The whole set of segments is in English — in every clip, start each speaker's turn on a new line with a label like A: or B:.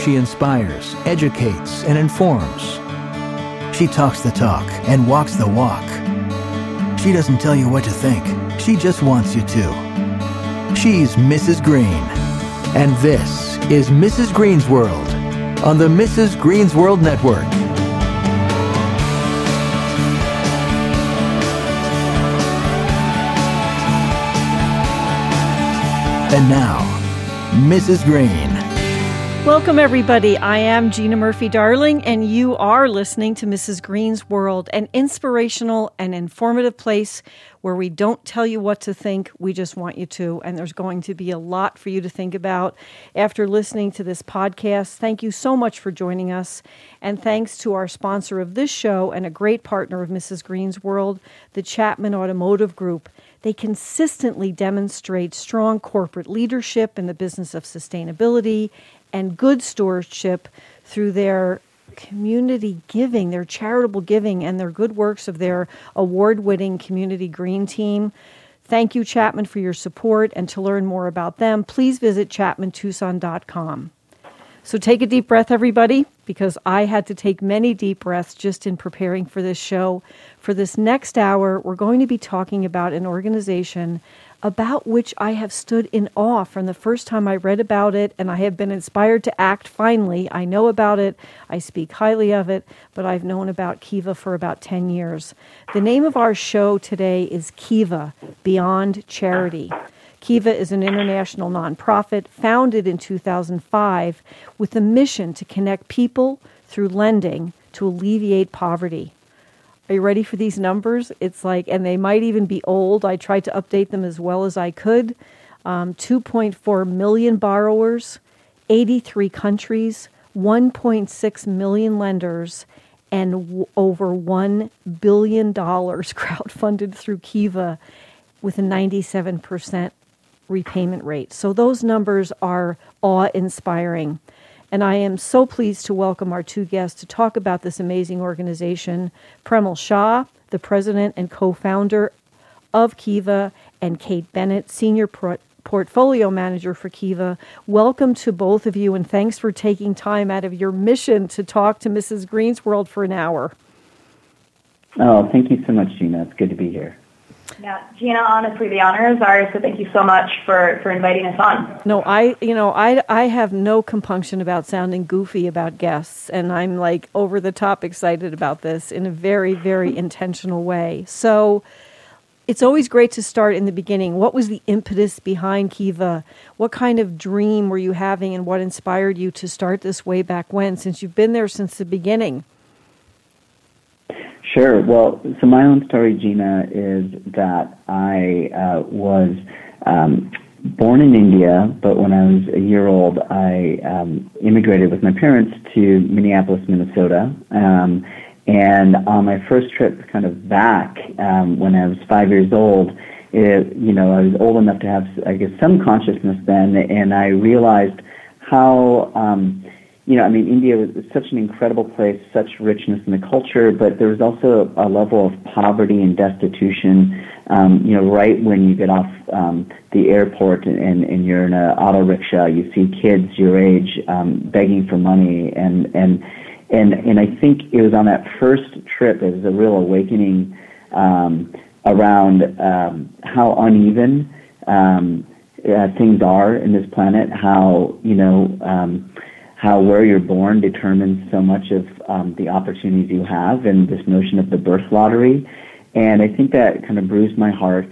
A: she inspires, educates, and informs. She talks the talk and walks the walk. She doesn't tell you what to think. She just wants you to. She's Mrs. Green. And this is Mrs. Green's World on the Mrs. Green's World Network. And now, Mrs. Green.
B: Welcome, everybody. I am Gina Murphy-Darling, and you are listening to Mrs. Green's World, an inspirational and informative place where we don't tell you what to think, we just want you to, and there's going to be a lot for you to think about after listening to this podcast. Thank you so much for joining us, and thanks to our sponsor of this show and a great partner of Mrs. Green's World, the Chapman Automotive Group. They consistently demonstrate strong corporate leadership in the business of sustainability and good stewardship through their community giving, their charitable giving, and their good works of their award-winning Community Green Team. Thank you, Chapman, for your support, and to learn more about them, please visit chapmantucson.com. So take a deep breath, everybody, because I had to take many deep breaths just in preparing for this show. For this next hour, we're going to be talking about an organization about which I have stood in awe from the first time I read about it, and I have been inspired to act finally. I know about it, I speak highly of it, but I've known about Kiva for about 10 years. The name of our show today is Kiva, Beyond Charity. Kiva is an international nonprofit founded in 2005 with the mission to connect people through lending to alleviate poverty. Are you ready for these numbers? It's like, and they might even be old. I tried to update them as well as I could. 2.4 million borrowers, 83 countries, 1.6 million lenders, and over $1 billion crowdfunded through Kiva with a 97% repayment rate. So those numbers are awe-inspiring. And I am so pleased to welcome our two guests to talk about this amazing organization, Premal Shah, the president and co-founder of Kiva, and Kate Bennett, senior portfolio manager for Kiva. Welcome to both of you, and thanks for taking time out of your mission to talk to Mrs. Green's World for an hour.
C: Oh, thank you so much, Gina. It's good to be here.
D: Yeah, Gina, honestly, the honor is ours, so thank you so much for inviting us on.
B: No, I have no compunction about sounding goofy about guests, and I'm like over the top excited about this in a very, very intentional way. So it's always great to start in the beginning. What was the impetus behind Kiva? What kind of dream were you having, and what inspired you to start this way back when, since you've been there since the beginning?
C: Sure. Well, so my own story, Gina, is that I was born in India, but when I was a year old, I immigrated with my parents to Minneapolis, Minnesota. And on my first trip kind of back, when I was 5 years old, I was old enough to have, I guess, some consciousness then, and I realized how India was such an incredible place, such richness in the culture, but there was also a level of poverty and destitution, right when you get off the airport and you're in an auto rickshaw, you see kids your age begging for money, and I think it was on that first trip, it was a real awakening around how uneven things are in this planet, how where you're born determines so much of the opportunities you have, and this notion of the birth lottery. And I think that kind of bruised my heart,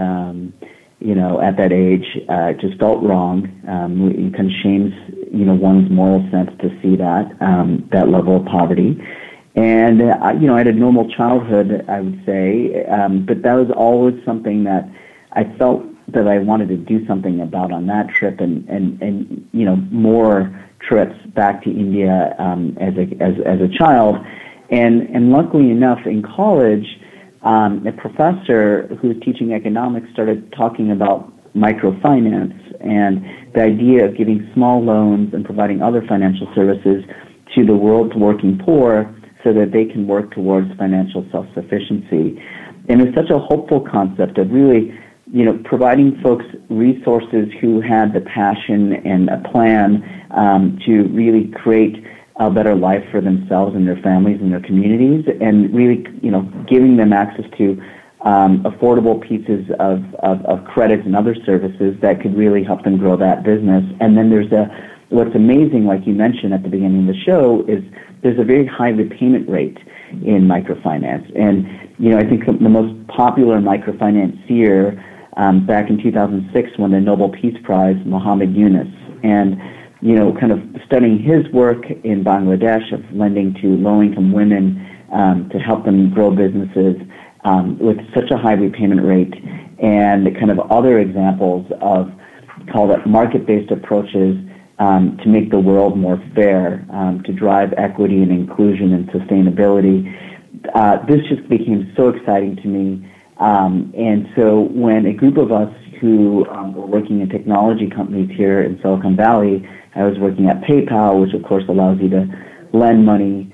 C: at that age. It just felt wrong. It kind of shames, one's moral sense to see that level of poverty. And, I had a normal childhood, I would say, but that was always something that I felt that I wanted to do something about on that trip, and more trips back to India as a child, and luckily enough in college, a professor who was teaching economics started talking about microfinance and the idea of giving small loans and providing other financial services to the world's working poor so that they can work towards financial self-sufficiency. And it's such a hopeful concept of really providing folks resources who had the passion and a plan to really create a better life for themselves and their families and their communities, and really, giving them access to affordable pieces of credits and other services that could really help them grow that business. And then what's amazing, like you mentioned at the beginning of the show, is there's a very high repayment rate in microfinance. And, I think the most popular microfinancier back in 2006 won the Nobel Peace Prize, Muhammad Yunus. And, kind of studying his work in Bangladesh of lending to low-income women to help them grow businesses with such a high repayment rate, and kind of other examples of, call it market-based approaches to make the world more fair, to drive equity and inclusion and sustainability. This just became so exciting to me. And so when a group of us who were working in technology companies here in Silicon Valley, I was working at PayPal, which of course allows you to send money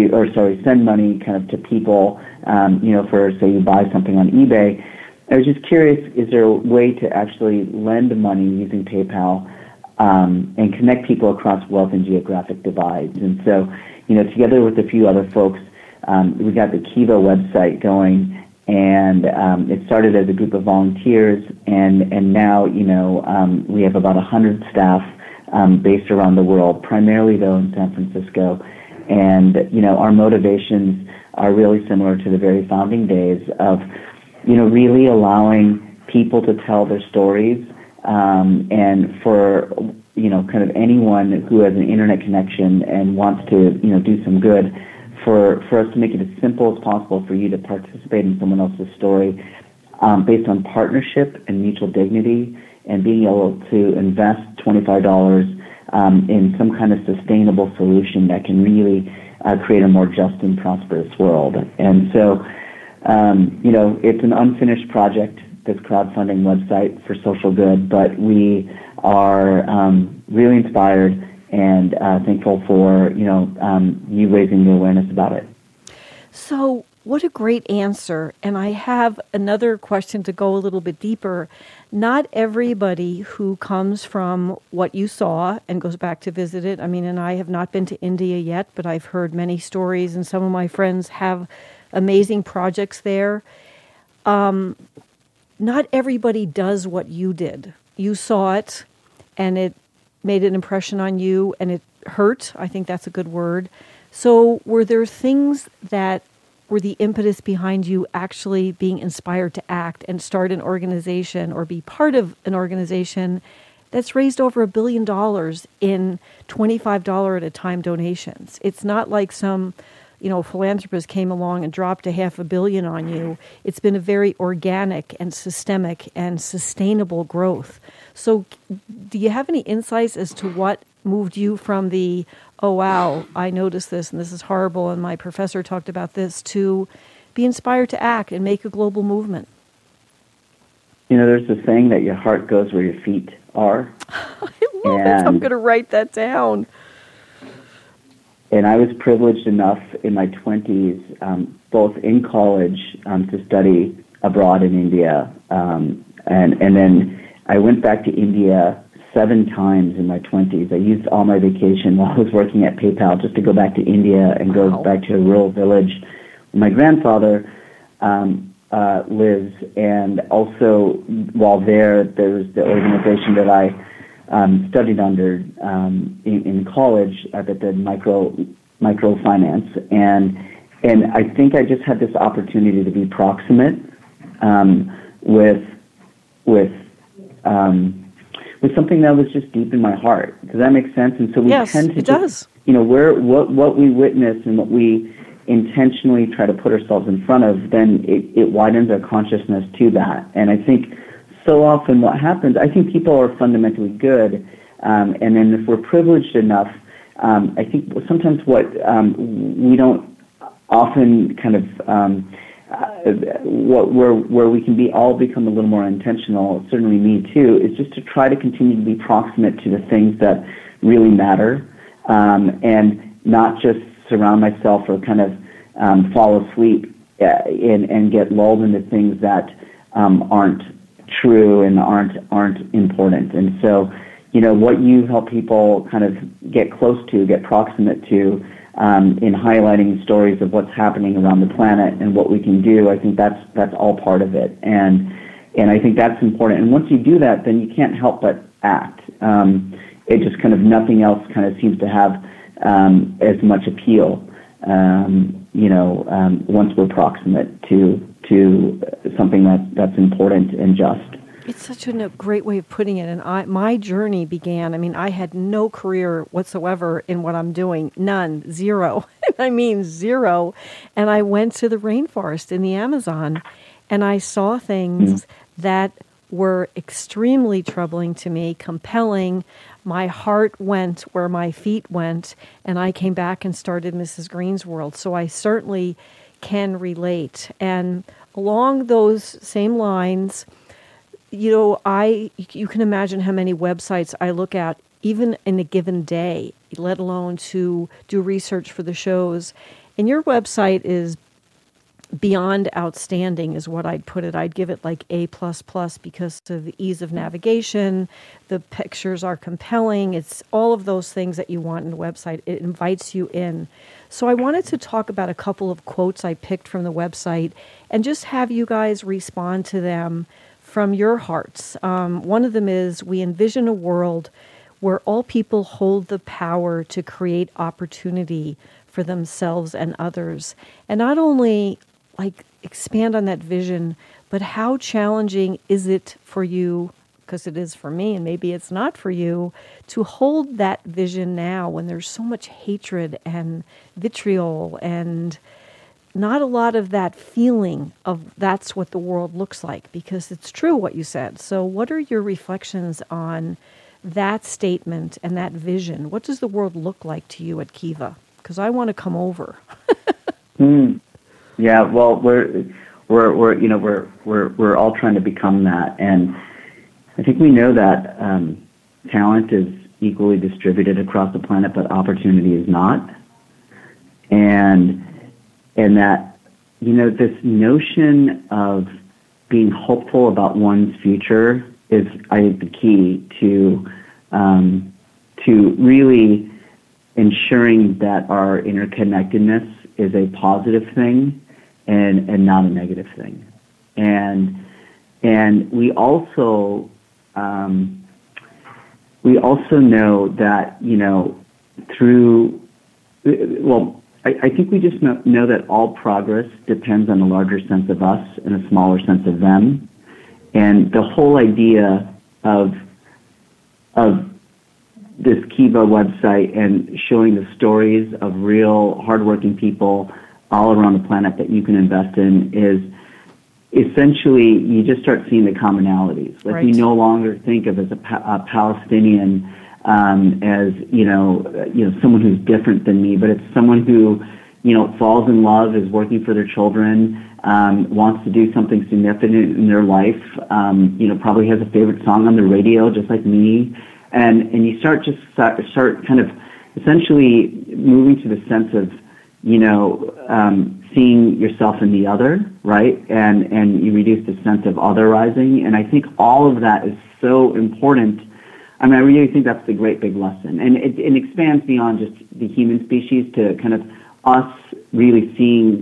C: kind of to people, for, say, you buy something on eBay. I was just curious, is there a way to actually lend money using PayPal and connect people across wealth and geographic divides? And so, together with a few other folks, we got the Kiva website going, and it started as a group of volunteers, and now, we have about 100 staff based around the world, primarily, though, in San Francisco. And, our motivations are really similar to the very founding days of, really allowing people to tell their stories, and for, kind of anyone who has an internet connection and wants to, do some good, for us to make it as simple as possible for you to participate in someone else's story based on partnership and mutual dignity, and being able to invest $25 in some kind of sustainable solution that can really create a more just and prosperous world. And so, it's an unfinished project, this crowdfunding website for social good, but we are really inspired and thankful for, you raising the awareness about it.
B: So what a great answer. And I have another question to go a little bit deeper. Not everybody who comes from what you saw and goes back to visit it, and I have not been to India yet, but I've heard many stories, and some of my friends have amazing projects there. Not everybody does what you did. You saw it, and it made an impression on you, and it hurt. I think that's a good word. So were there things that were the impetus behind you actually being inspired to act and start an organization or be part of an organization that's raised over $1 billion in $25 at a time donations? It's not like some, philanthropist came along and dropped $500 million on you. It's been a very organic and systemic and sustainable growth. So do you have any insights as to what moved you from the, oh, wow, I noticed this and this is horrible and my professor talked about this, to be inspired to act and make a global movement?
C: There's a saying that your heart goes where your feet are.
B: I love it. I'm going to write that down.
C: And I was privileged enough in my 20s, both in college, to study abroad in India. And then I went back to India 7 times in my 20s. I used all my vacation while I was working at PayPal just to go back to India and go back to a rural village where my grandfather lives. And also, while there was the organization that I studied under in college that did microfinance, and I think I just had this opportunity to be proximate with something that was just deep in my heart. Does that make sense? And so we tend to,
B: it does.
C: What we witness and what we intentionally try to put ourselves in front of, then it widens our consciousness to that. And I think so often what happens, I think people are fundamentally good, and then if we're privileged enough, I think sometimes what we don't often kind of where we can all become a little more intentional, certainly me too, is just to try to continue to be proximate to the things that really matter, and not just surround myself or kind of fall asleep and get lulled into things that aren't true and aren't important. And so, what you help people kind of get close to, get proximate to, in highlighting stories of what's happening around the planet and what we can do, I think that's all part of it. And I think that's important. And once you do that, then you can't help but act. It just kind of, nothing else kind of seems to have as much appeal, once we're proximate to something that's important and just.
B: It's such a great way of putting it. And my journey began, I had no career whatsoever in what I'm doing. None. Zero. I mean, zero. And I went to the rainforest in the Amazon, and I saw things that were extremely troubling to me, compelling. My heart went where my feet went, and I came back and started Mrs. Green's World. So I certainly can relate. And along those same lines, you can imagine how many websites I look at, even in a given day, let alone to do research for the shows. And your website is beyond outstanding, is what I'd put it. I'd give it like A++ because of the ease of navigation. The pictures are compelling. It's all of those things that you want in a website. It invites you in. So I wanted to talk about a couple of quotes I picked from the website and just have you guys respond to them from your hearts. One of them is, we envision a world where all people hold the power to create opportunity for themselves and others. And not only expand on that vision, but how challenging is it for you, because it is for me and maybe it's not for you, to hold that vision now when there's so much hatred and vitriol and not a lot of that feeling of that's what the world looks like, because it's true what you said. So what are your reflections on that statement and that vision? What does the world look like to you at Kiva? Because I want to come over.
C: Yeah, well, we're all trying to become that, and I think we know that talent is equally distributed across the planet, but opportunity is not, and that this notion of being hopeful about one's future is, I think, the key to really ensuring that our interconnectedness is a positive thing and not a negative thing. And we also know that, I think we just know that all progress depends on a larger sense of us and a smaller sense of them. And the whole idea of this Kiva website and showing the stories of real hardworking people all around the planet that you can invest in is essentially, you just start seeing the commonalities. Like,
B: right.
C: We no longer think of as a Palestinian as someone who's different than me, but it's someone who falls in love, is working for their children, wants to do something significant in their life, probably has a favorite song on the radio just like me, and you start kind of essentially moving to the sense of seeing yourself in the other, right? And you reduce the sense of otherizing, and I think all of that is so important. I really think that's the great big lesson. And it expands beyond just the human species to kind of us really seeing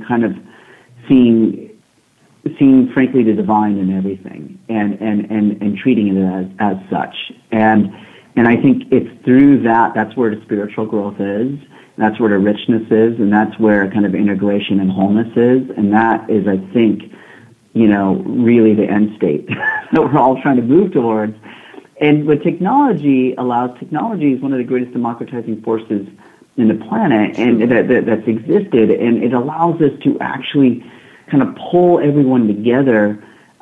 C: frankly the divine in everything and treating it as such. And I think it's through that's where the spiritual growth is, that's where the richness is, and that's where kind of integration and wholeness is. And that is, I think, really the end state that we're all trying to move towards. And what technology is one of the greatest democratizing forces in the planet, and that's existed, and it allows us to actually kind of pull everyone together,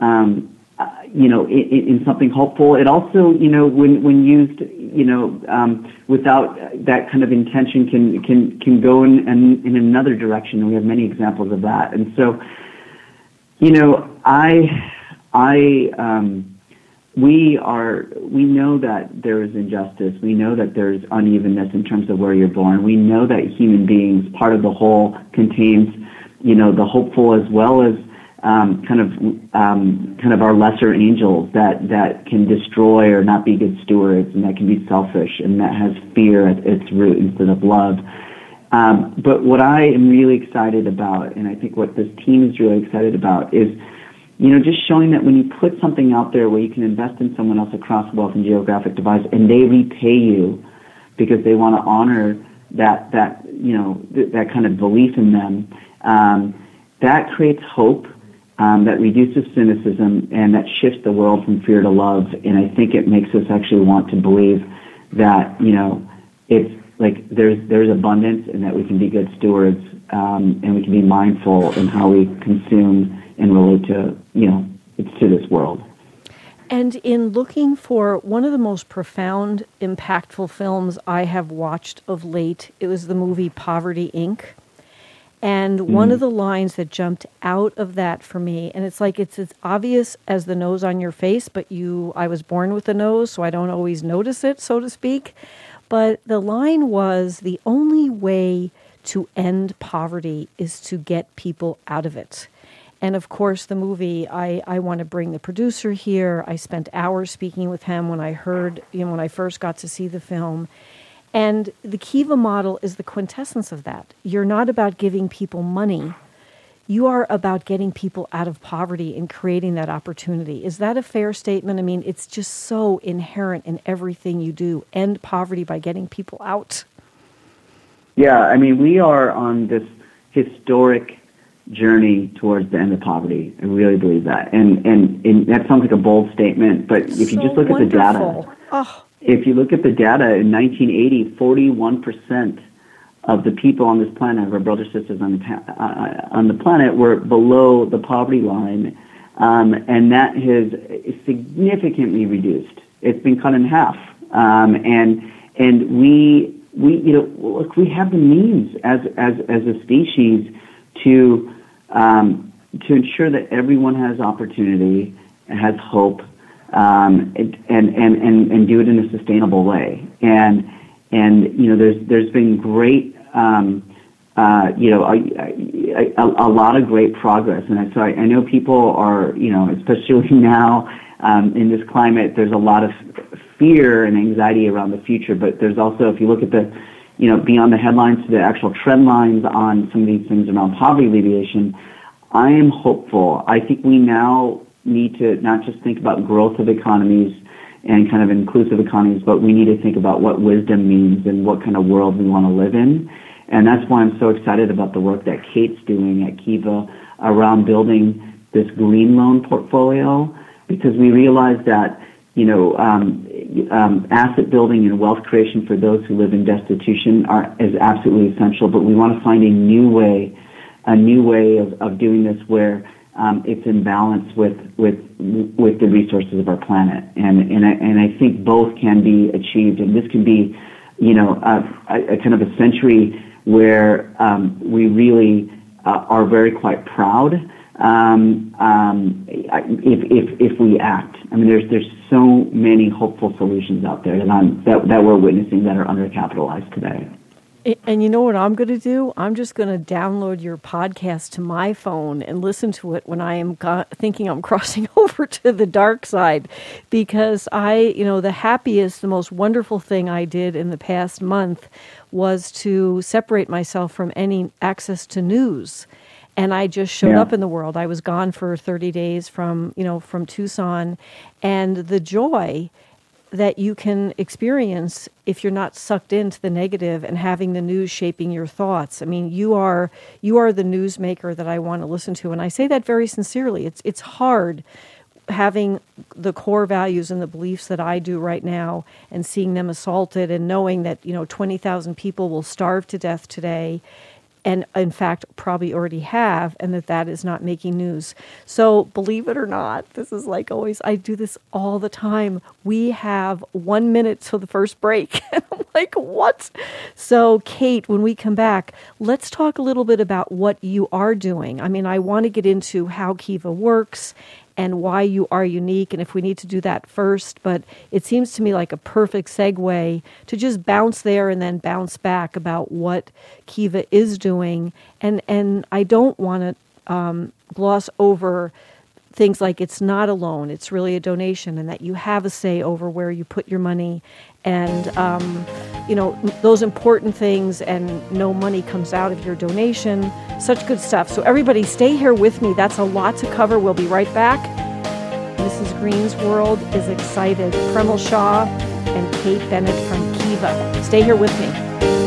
C: in something hopeful. It also, when used, without that kind of intention, can go in another direction, and we have many examples of that. And so, we know that there is injustice. We know that there's unevenness in terms of where you're born. We know that human beings, part of the whole, contains, the hopeful as well as kind of our lesser angels that can destroy or not be good stewards, and that can be selfish, and that has fear at its root instead of love. But what I am really excited about, and I think what this team is really excited about, is just showing that when you put something out there where you can invest in someone else across wealth and geographic divide, and they repay you because they want to honor that kind of belief in them, that creates hope, that reduces cynicism, and that shifts the world from fear to love. And I think it makes us actually want to believe that it's like there's abundance, and that we can be good stewards, and we can be mindful in how we consume and relate to this world.
B: And in looking for one of the most profound, impactful films I have watched of late, it was the movie Poverty, Inc. And one of the lines that jumped out of that for me, and it's like it's as obvious as the nose on your face, but I was born with a nose, so I don't always notice it, so to speak. But the line was, the only way to end poverty is to get people out of it. And of course, the movie, I want to bring the producer here. I spent hours speaking with him when I first got to see the film. And the Kiva model is the quintessence of that. You're not about giving people money. You are about getting people out of poverty and creating that opportunity. Is that a fair statement? I mean, it's just so inherent in everything you do. End poverty by getting people out.
C: Yeah, I mean, we are on this historic journey towards the end of poverty. I really believe that. And that sounds like a bold statement, but if you just look at the data, if you look at the data in 1980, 41% of the people on this planet, of our brothers and sisters on the planet, were below the poverty line, and that has significantly reduced. It's been cut in half, and we look, we have the means as a species to ensure that everyone has opportunity, has hope, and do it in a sustainable way. And there's been great, a lot of great progress. And so I know people are, especially now in this climate, there's a lot of fear and anxiety around the future. But there's also, if you look at the, beyond the headlines to the actual trend lines on some of these things around poverty alleviation, I am hopeful. I think we now need to not just think about growth of economies and kind of inclusive economies, but we need to think about what wisdom means and what kind of world we want to live in. And that's why I'm so excited about the work that Kate's doing at Kiva around building this green loan portfolio, because we realize that, asset building and wealth creation for those who live in destitution is absolutely essential, but we want to find a new way of doing this where it's in balance with the resources of our planet, and I think both can be achieved. And this can be, a kind of a century where we really are very quite proud if we act. I mean, there's so many hopeful solutions out there that we're witnessing that are undercapitalized today.
B: And you know what I'm going to do? I'm just going to download your podcast to my phone and listen to it when I am thinking I'm crossing over to the dark side. Because the happiest, the most wonderful thing I did in the past month was to separate myself from any access to news. And I just showed up in the world. I was gone for 30 days from Tucson, and the joy that you can experience if you're not sucked into the negative and having the news shaping your thoughts. I mean, you are the newsmaker that I want to listen to, and I say that very sincerely. It's hard having the core values and the beliefs that I do right now and seeing them assaulted and knowing that 20,000 people will starve to death today, and in fact probably already have, and that is not making news. So believe it or not, this is like always, I do this all the time. We have 1 minute till the first break. And I'm like, what? So Kate, when we come back, let's talk a little bit about what you are doing. I mean, I want to get into how Kiva works and why you are unique, and if we need to do that first, but it seems to me like a perfect segue to just bounce there and then bounce back about what Kiva is doing. And I don't want to gloss over things like it's not a loan, it's really a donation, and that you have a say over where you put your money, and those important things, and no money comes out of your donation. Such good stuff. So everybody stay here with me. That's a lot to cover. We'll be right back. Mrs. Green's World is excited. Premal Shah and Kate Bennett from Kiva. Stay here with me.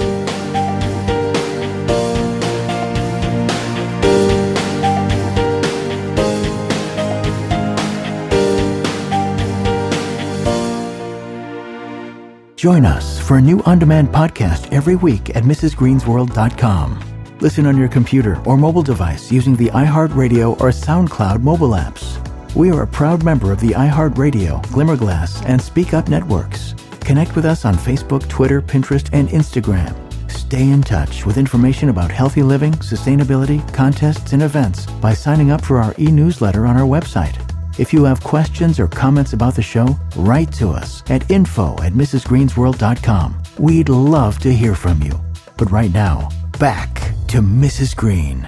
A: Join us for a new on-demand podcast every week at mrsgreensworld.com. Listen on your computer or mobile device using the iHeartRadio or SoundCloud mobile apps. We are a proud member of the iHeartRadio, Glimmerglass, and Speak Up networks. Connect with us on Facebook, Twitter, Pinterest, and Instagram. Stay in touch with information about healthy living, sustainability, contests, and events by signing up for our e-newsletter on our website. If you have questions or comments about the show, write to us at info@mrsgreensworld.com. We'd love to hear from you. But right now, back to Mrs. Green.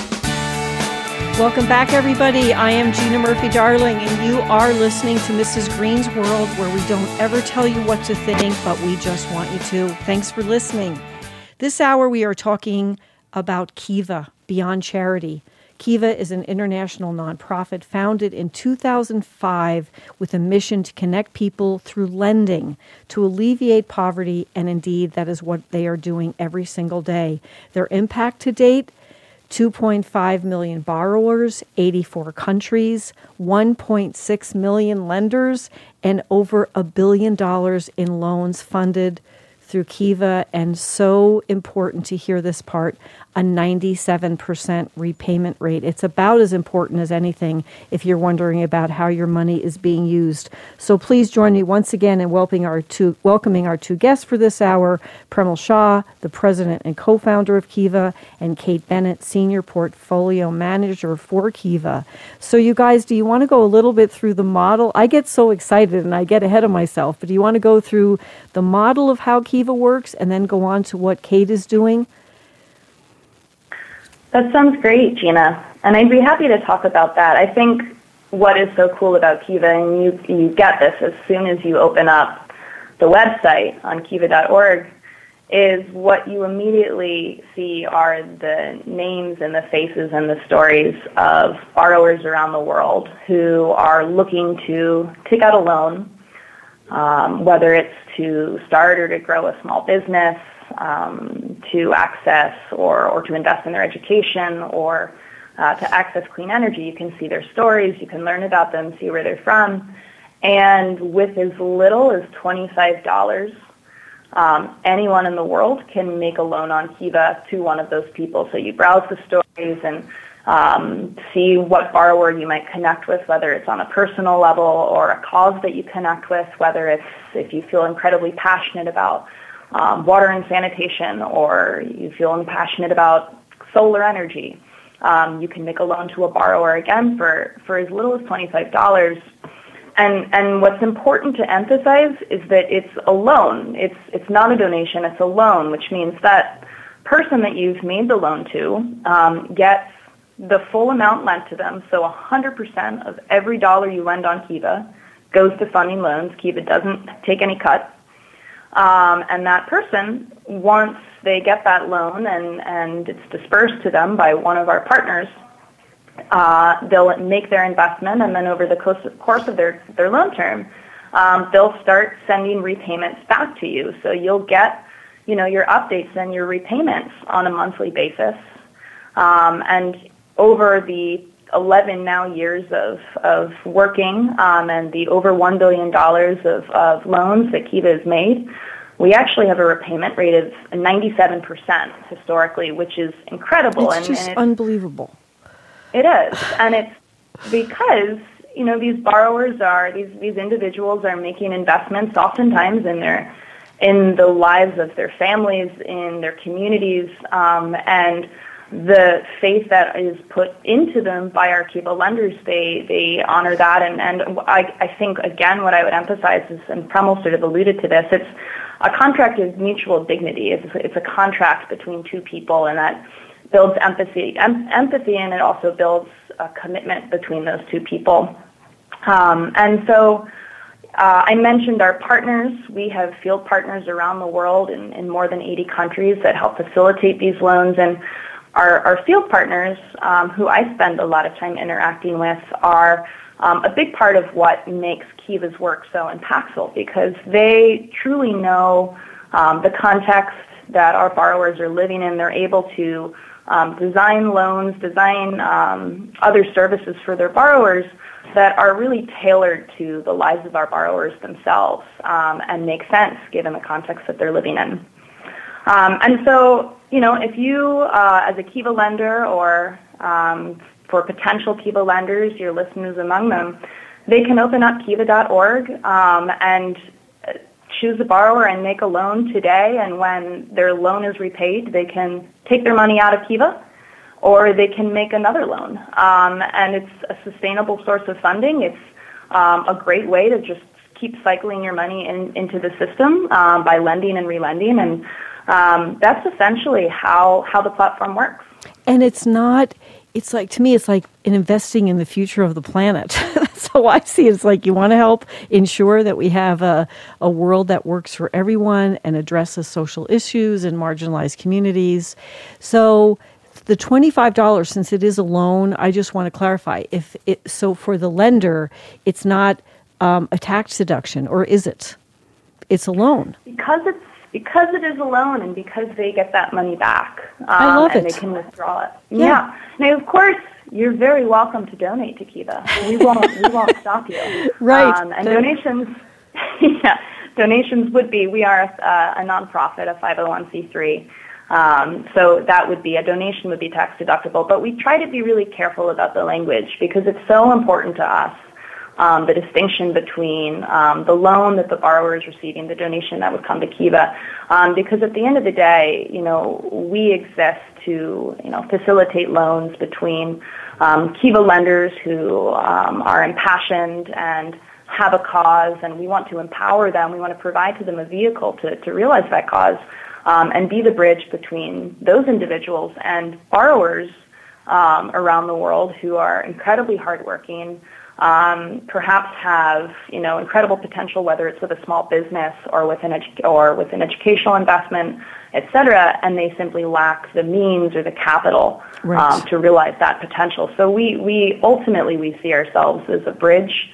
B: Welcome back, everybody. I am Gina Murphy-Darling, and you are listening to Mrs. Green's World, where we don't ever tell you what to think, but we just want you to. Thanks for listening. This hour, we are talking about Kiva, Beyond Charity. Kiva is an international nonprofit founded in 2005 with a mission to connect people through lending to alleviate poverty, and indeed, that is what they are doing every single day. Their impact to date, 2.5 million borrowers, 84 countries, 1.6 million lenders, and over $1 billion in loans funded through Kiva. And so important to hear this part, a 97% repayment rate. It's about as important as anything if you're wondering about how your money is being used. So please join me once again in welcoming our two guests for this hour, Premal Shah, the president and co-founder of Kiva, and Kate Bennett, senior portfolio manager for Kiva. So you guys, do you want to go a little bit through the model? I get so excited and I get ahead of myself, but do you want to go through the model of how Kiva works and then go on to what Kate is doing?
D: That sounds great, Gina, and I'd be happy to talk about that. I think what is so cool about Kiva, and you get this as soon as you open up the website on kiva.org, is what you immediately see are the names and the faces and the stories of borrowers around the world who are looking to take out a loan, whether it's to start or to grow a small business, to access or to invest in their education, or to access clean energy. You can see their stories, you can learn about them, see where they're from, and with as little as $25, anyone in the world can make a loan on Kiva to one of those people. So you browse the stories and see what borrower you might connect with, whether it's on a personal level or a cause that you connect with, whether it's if you feel incredibly passionate about water and sanitation, or you feel passionate about solar energy. You can make a loan to a borrower, again, for as little as $25. And what's important to emphasize is that it's a loan. It's not a donation, it's a loan, which means that person that you've made the loan to gets the full amount lent to them. So 100% of every dollar you lend on Kiva goes to funding loans. Kiva doesn't take any cut. And that person, once they get that loan and it's dispersed to them by one of our partners, they'll make their investment, and then over the course of their loan term, they'll start sending repayments back to you. So you'll get, your updates and your repayments on a monthly basis. And over the 11 now years of working and the over $1 billion of loans that Kiva has made, we actually have a repayment rate of 97% historically, which is incredible.
B: It's just unbelievable.
D: It is. And it's because, these borrowers these individuals are making investments oftentimes in the lives of their families, in their communities, and the faith that is put into them by our Kiva lenders, they honor that. And I think, again, what I would emphasize is, and Premal sort of alluded to this, it's a contract of mutual dignity. It's a contract between two people, and that builds empathy, and it also builds a commitment between those two people. And so I mentioned our partners. We have field partners around the world in more than 80 countries that help facilitate these loans. And our field partners, who I spend a lot of time interacting with, are a big part of what makes Kiva's work so impactful, because they truly know the context that our borrowers are living in. They're able to design loans, design other services for their borrowers that are really tailored to the lives of our borrowers themselves and make sense given the context that they're living in. And so, if you, as a Kiva lender, or for potential Kiva lenders, your listeners among them, they can open up kiva.org and choose a borrower and make a loan today, and when their loan is repaid, they can take their money out of Kiva, or they can make another loan. And it's a sustainable source of funding. It's a great way to just keep cycling your money into the system by lending and relending, and that's essentially how the platform works.
B: And it's like, to me, it's like investing in the future of the planet. That's how I see it. It's like you want to help ensure that we have a world that works for everyone and addresses social issues and marginalized communities. So the $25, since it is a loan, I just want to clarify, so for the lender, it's not a tax deduction, or is it? It's a loan.
D: Because it is a loan, and because they get that money back,
B: I love
D: and
B: it.
D: they can withdraw it. Yeah. Now, of course, you're very welcome to donate to Kiva. We won't stop you.
B: Right.
D: And donations, donations would be. We are a nonprofit, a 501c3. So that would be, a donation would be tax deductible. But we try to be really careful about the language, because it's so important to us. The distinction between the loan that the borrower is receiving, the donation that would come to Kiva, because at the end of the day, we exist to facilitate loans between Kiva lenders who are impassioned and have a cause, and we want to empower them. We want to provide to them a vehicle to realize that cause, and be the bridge between those individuals and borrowers around the world who are incredibly hardworking. Perhaps have incredible potential, whether it's with a small business or with an educational investment, etc., and they simply lack the means or the capital to realize that potential. So we ultimately see ourselves as a bridge,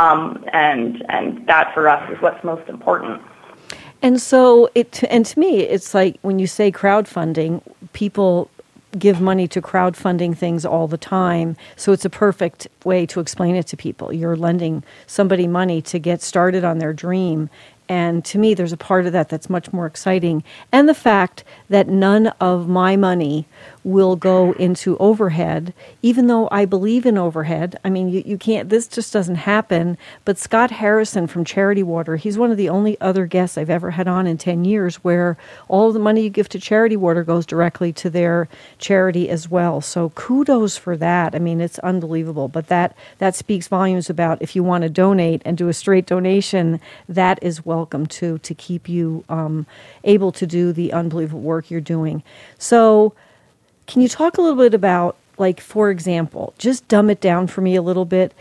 D: and that for us is what's most important.
B: And so to me, it's like when you say crowdfunding, people give money to crowdfunding things all the time. So it's a perfect way to explain it to people. You're lending somebody money to get started on their dream. And to me, there's a part of that that's much more exciting. And the fact that none of my money will go into overhead, even though I believe in overhead. I mean, you can't, this just doesn't happen. But Scott Harrison from Charity Water, he's one of the only other guests I've ever had on in 10 years where all of the money you give to Charity Water goes directly to their charity as well. So kudos for that. I mean, it's unbelievable. But that speaks volumes about if you want to donate and do a straight donation, that is welcome to keep you able to do the unbelievable work you're doing. So can you talk a little bit about, like, for example, just dumb it down for me a little bit.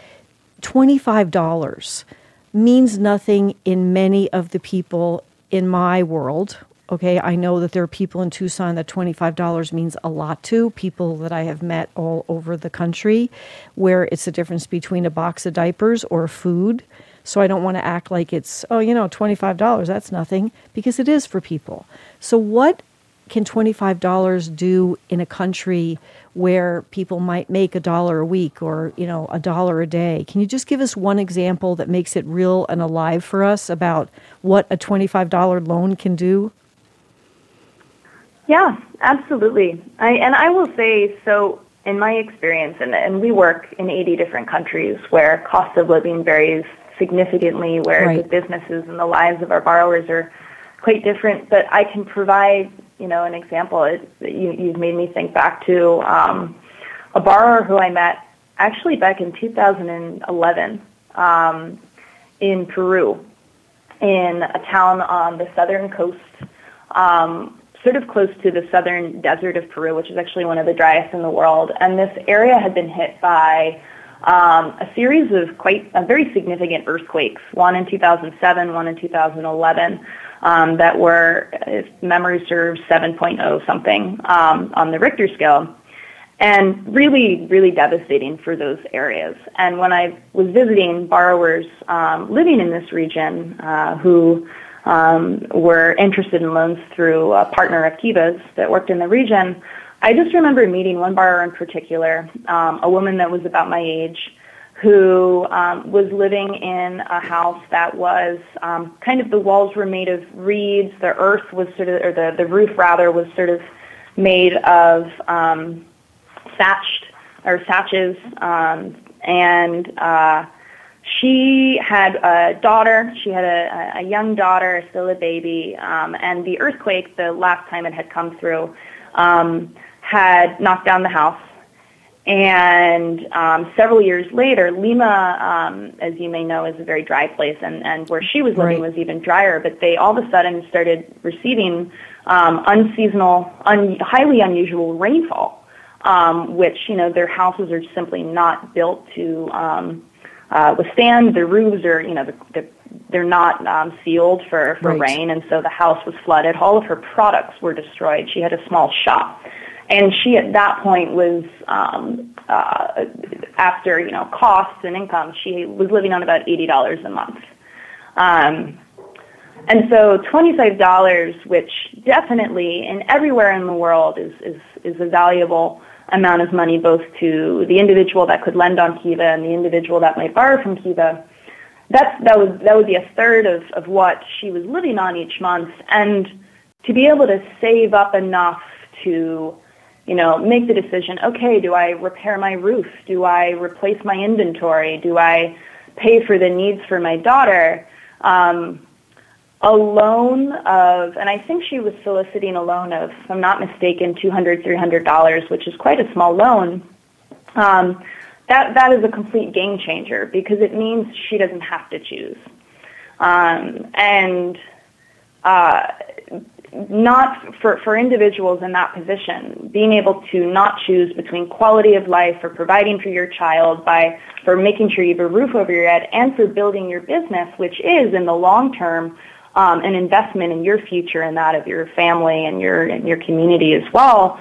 B: $25 means nothing in many of the people in my world. Okay, I know that there are people in Tucson that $25 means a lot to, people that I have met all over the country, where it's the difference between a box of diapers or food. So I don't want to act like it's, $25, that's nothing, because it is for people. So what can $25 do in a country where people might make $1 a week or, $1 a day? Can you just give us one example that makes it real and alive for us about what a $25 loan can do?
D: Yeah, absolutely. I will say, so in my experience, and we work in 80 different countries where cost of living varies significantly, where the businesses and the lives of our borrowers are quite different, but I can provide an example. You've made me think back to a borrower who I met actually back in 2011 in Peru, in a town on the southern coast, sort of close to the southern desert of Peru, which is actually one of the driest in the world. And this area had been hit by a series of very significant earthquakes, one in 2007, one in 2011, that were, if memory serves, 7.0 something on the Richter scale. And really, really devastating for those areas. And when I was visiting borrowers living in this region who were interested in loans through a partner of Kiva's that worked in the region, I just remember meeting one borrower in particular, a woman that was about my age, who was living in a house that was kind of, the walls were made of reeds, the earth was sort of, or the roof rather, was sort of made of thatches, and she had a daughter. She had a young daughter, still a baby, and the earthquake, the last time it had come through, had knocked down the house. And several years later, Lima, as you may know, is a very dry place, and where she was living was even drier, but they all of a sudden started receiving unseasonal, highly unusual rainfall. Which, their houses are simply not built to withstand. The roofs are, they're not sealed for rain, and so the house was flooded. All of her products were destroyed. She had a small shop, and she at that point was, after costs and income, she was living on about $80 a month. And so $25, which definitely and everywhere in the world is a valuable amount of money, both to the individual that could lend on Kiva and the individual that might borrow from Kiva. That would be a third of what she was living on each month, and to be able to save up enough to, make the decision, okay, do I repair my roof? Do I replace my inventory? Do I pay for the needs for my daughter? A loan of, and I think she was soliciting a loan of, if I'm not mistaken, $200, $300, which is quite a small loan. That is a complete game changer because it means she doesn't have to choose. Not for individuals in that position, being able to not choose between quality of life for providing for your child, for making sure you have a roof over your head, and for building your business, which is in the long term an investment in your future and that of your family and your community as well.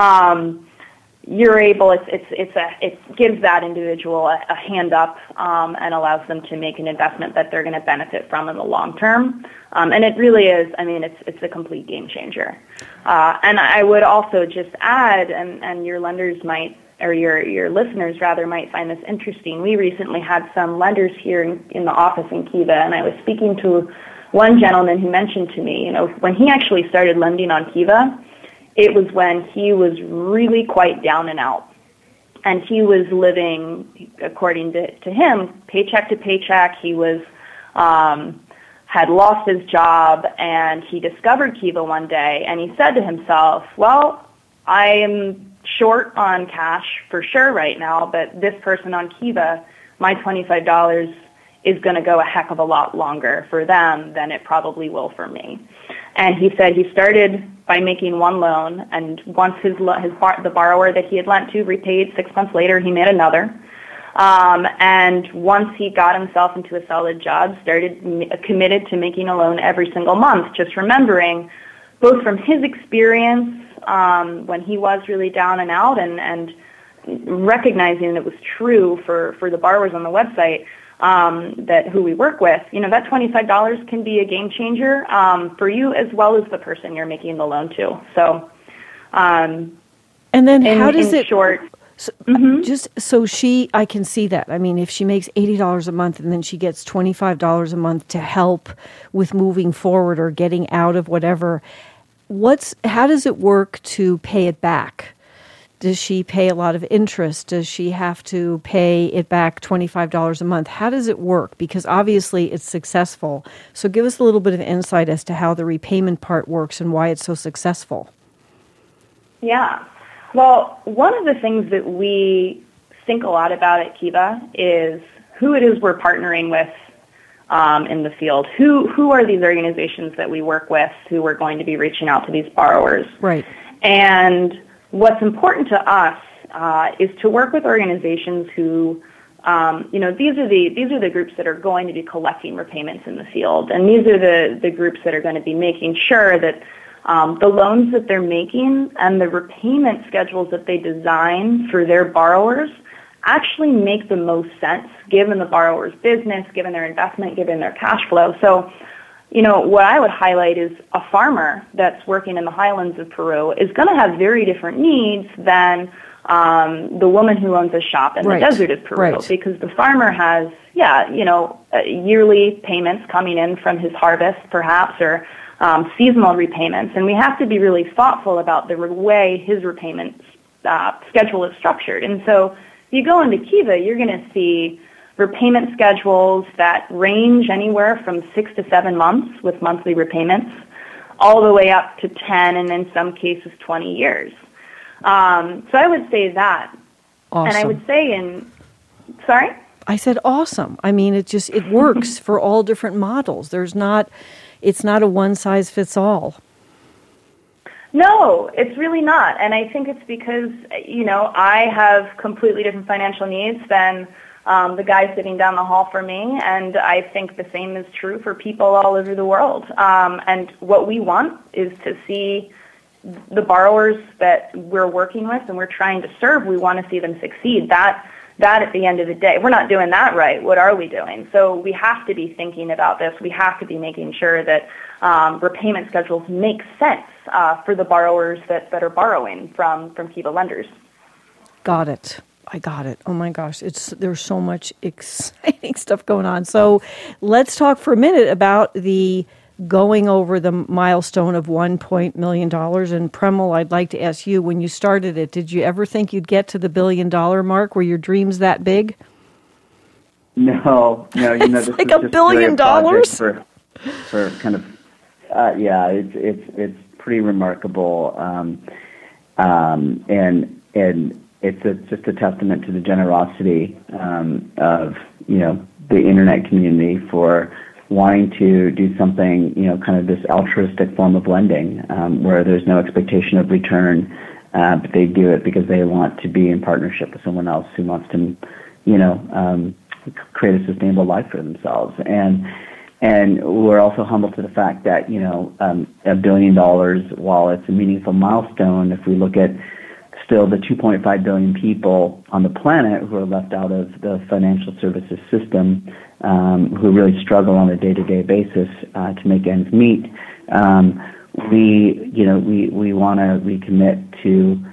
D: You're able. It gives that individual a hand up and allows them to make an investment that they're going to benefit from in the long term. And it really is. I mean, it's a complete game changer. And I would also just add, and your lenders might, or your listeners rather, might find this interesting. We recently had some lenders here in the office in Kiva, and I was speaking to one gentleman who mentioned to me, when he actually started lending on Kiva, it was when he was really quite down and out. And he was living, according to him, paycheck to paycheck. He was had lost his job, and he discovered Kiva one day, and he said to himself, well, I am short on cash for sure right now, but this person on Kiva, my $25 is going to go a heck of a lot longer for them than it probably will for me. And he said he started by making one loan, and once the borrower that he had lent to repaid 6 months later, he made another. And once he got himself into a solid job, committed to making a loan every single month, just remembering both from his experience when he was really down and out, and recognizing that it was true for the borrowers on the website, that who we work with, that $25 can be a game changer for you as well as the person you're making the loan to. So,
B: and then how does it?
D: Short,
B: so, just so I can see that. I mean, if she makes $80 a month and then she gets $25 a month to help with moving forward or getting out of whatever, how does it work to pay it back? Does she pay a lot of interest? Does she have to pay it back $25 a month? How does it work? Because obviously it's successful. So give us a little bit of insight as to how the repayment part works and why it's so successful.
D: Yeah. Well, one of the things that we think a lot about at Kiva is who it is we're partnering with in the field. Who are these organizations that we work with who are going to be reaching out to these borrowers?
B: Right.
D: And what's important to us is to work with organizations who, these are the groups that are going to be collecting repayments in the field, and these are the groups that are going to be making sure that the loans that they're making and the repayment schedules that they design for their borrowers actually make the most sense given the borrower's business, given their investment, given their cash flow. So, what I would highlight is a farmer that's working in the highlands of Peru is going to have very different needs than the woman who owns a shop in the desert of Peru, because the farmer has, yearly payments coming in from his harvest, perhaps, or seasonal repayments, and we have to be really thoughtful about the way his repayment schedule is structured. And so, if you go into Kiva, you're going to see repayment schedules that range anywhere from 6 to 7 months with monthly repayments, all the way up to 10 and in some cases 20 years. So I would say that.
B: Awesome.
D: And I would say sorry?
B: I said awesome. I mean, it works for all different models. It's not a one-size-fits-all.
D: No, it's really not. And I think it's because, I have completely different financial needs than the guy sitting down the hall for me. And I think the same is true for people all over the world. And what we want is to see the borrowers that we're working with and we're trying to serve, we want to see them succeed. That at the end of the day, we're not doing that right. What are we doing? So we have to be thinking about this. We have to be making sure that repayment schedules make sense for the borrowers that are borrowing from Kiva lenders.
B: Got it. I got it. Oh my gosh, there's so much exciting stuff going on. So let's talk for a minute about the going over the milestone of $1 million. And Premal, I'd like to ask you, when you started it, did you ever think you'd get to the $1 billion mark? Were your dreams that big?
C: No.
B: It's
C: this
B: like
C: is
B: $1 billion
C: for kind of it's pretty remarkable, and it's just a testament to the generosity of the internet community for wanting to do something, kind of this altruistic form of lending, where there's no expectation of return, but they do it because they want to be in partnership with someone else who wants to, create a sustainable life for themselves. And we're also humbled to the fact that, $1 billion, while it's a meaningful milestone, if we look at still the 2.5 billion people on the planet who are left out of the financial services system, who really struggle on a day-to-day basis to make ends meet, we want to recommit to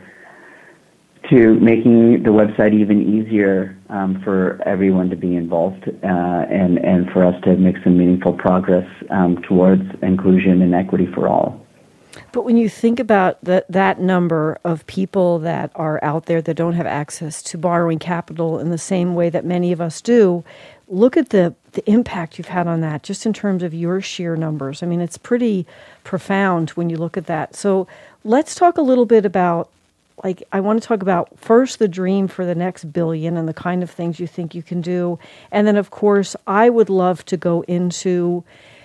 C: making the website even easier for everyone to be involved, and for us to make some meaningful progress towards inclusion and equity for all.
B: But when you think about that number of people that are out there that don't have access to borrowing capital in the same way that many of us do, look at the impact you've had on that, just in terms of your sheer numbers. I mean, it's pretty profound when you look at that. So let's talk a little bit about, I want to talk about first the dream for the next billion and the kind of things you think you can do. And then, of course, I would love to go into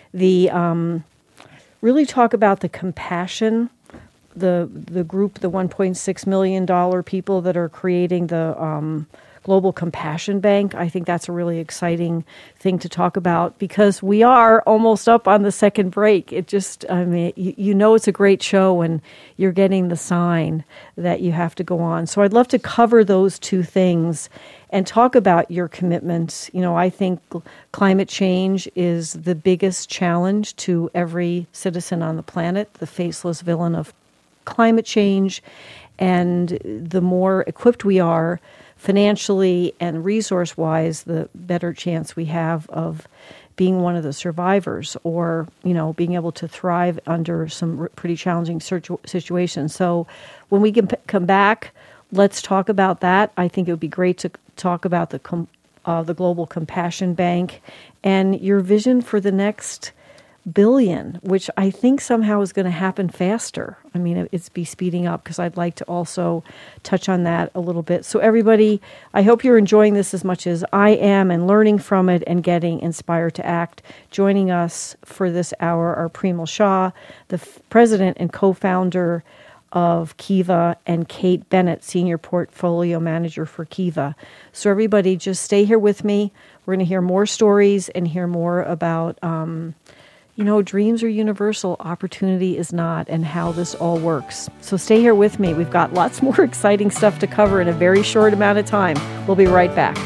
B: really talk about the compassion, the group, the $1.6 million people that are creating the Global Compassion Bank. I think that's a really exciting thing to talk about because we are almost up on the second break. It just, it's a great show when you're getting the sign that you have to go on. So I'd love to cover those two things and talk about your commitments. I think climate change is the biggest challenge to every citizen on the planet, the faceless villain of climate change. And the more equipped we are financially and resource-wise, the better chance we have of being one of the survivors or, being able to thrive under some pretty challenging situations. So when we can come back, let's talk about that. I think it would be great to talk about the Global Compassion Bank and your vision for the next billion, which I think somehow is going to happen faster. I mean, it's be speeding up, because I'd like to also touch on that a little bit. So everybody, I hope you're enjoying this as much as I am and learning from it and getting inspired to act. Joining us for this hour are Premal Shah, the president and co-founder of Kiva, and Kate Bennett, senior portfolio manager for Kiva. So everybody, just stay here with me. We're going to hear more stories and hear more about dreams are universal, opportunity is not, and how this all works. So stay here with me. We've got lots more exciting stuff to cover in a very short amount of time. We'll be right back.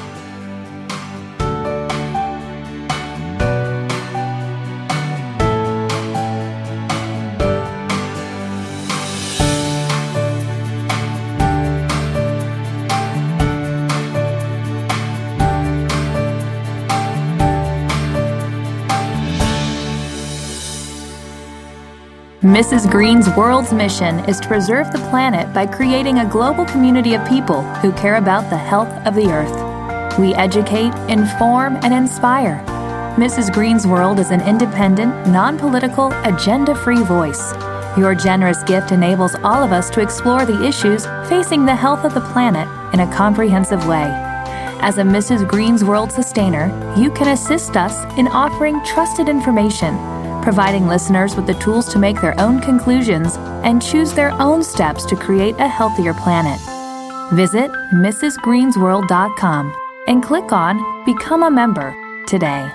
E: Mrs. Green's world's mission is to preserve the planet by creating a global community of people who care about the health of the earth. We educate, inform, and inspire. Mrs. Green's World is an independent, non-political, agenda-free voice. Your generous gift enables all of us to explore the issues facing the health of the planet in a comprehensive way. As a Mrs. Green's World sustainer, you can assist us in offering trusted information, providing listeners with the tools to make their own conclusions and choose their own steps to create a healthier planet. Visit mrsgreensworld.com and click on Become a Member today.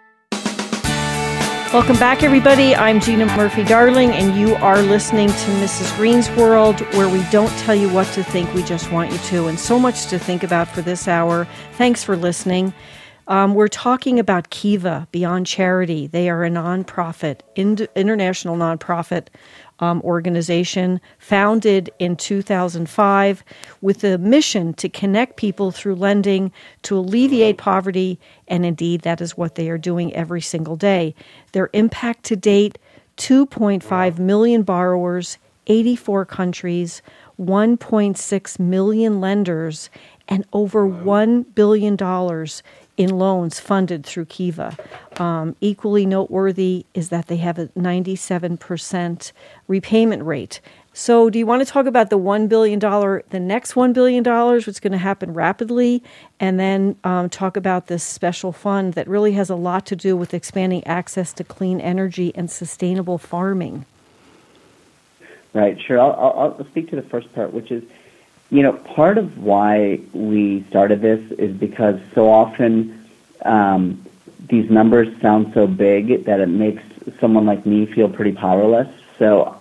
B: Welcome back, everybody. I'm Gina Murphy-Darling, and you are listening to Mrs. Green's World, where we don't tell you what to think, we just want you to. And so much to think about for this hour. Thanks for listening. We're talking about Kiva, Beyond Charity. They are a nonprofit, international nonprofit organization founded in 2005 with a mission to connect people through lending to alleviate poverty, and indeed that is what they are doing every single day. Their impact to date, 2.5 million borrowers, 84 countries, 1.6 million lenders, and over $1 billion in loans funded through Kiva. Equally noteworthy is that they have a 97% repayment rate. So do you want to talk about the $1 billion, the next $1 billion, what's going to happen rapidly, and then talk about this special fund that really has a lot to do with expanding access to clean energy and sustainable farming?
C: Right, sure. I'll speak to the first part, which is, part of why we started this is because so often these numbers sound so big that it makes someone like me feel pretty powerless. So